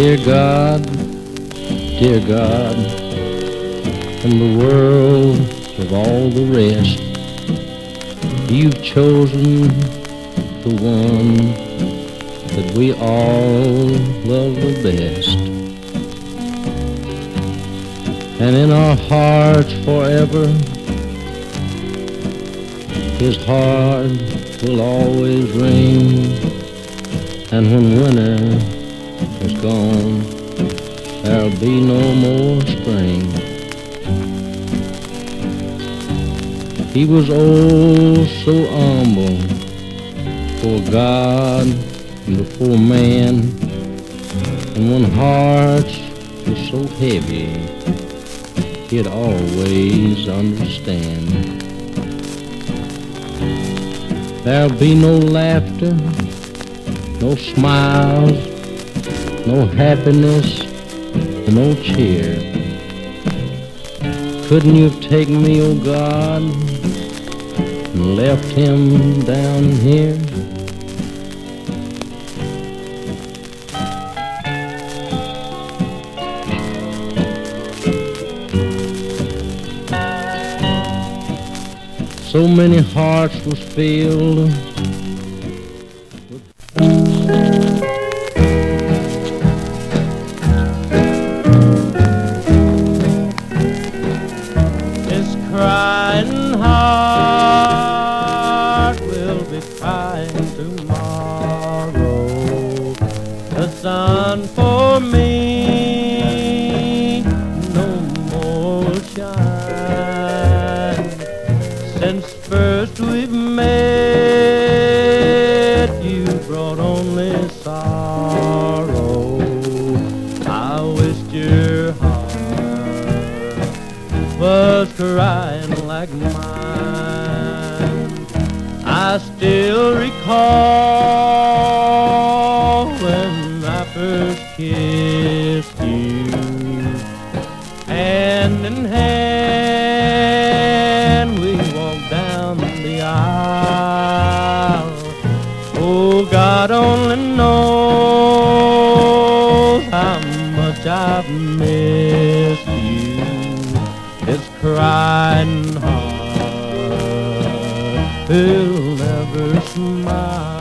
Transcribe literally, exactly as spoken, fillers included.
Dear God, dear God, from the world of all the rest, you've chosen the one that we all love the best. And in our hearts forever, his heart will always ring. And when winter is gone, there'll be no more spring. He was oh so humble for God and before man, and when hearts were so heavy, he'd always understand. There'll be no laughter, no smiles, no happiness, and no cheer. Couldn't you have taken me, oh God, and left him down here? So many hearts was filled with this crying heart will be crying tomorrow. The sun for me no more shine. Since first we've met, you brought only sorrow. I wished your heart was crying like mine. I still recall when I first kissed you, hand in hand we walked down the aisle. Oh, God only knows how much I've missed you. This crying heart will never smile.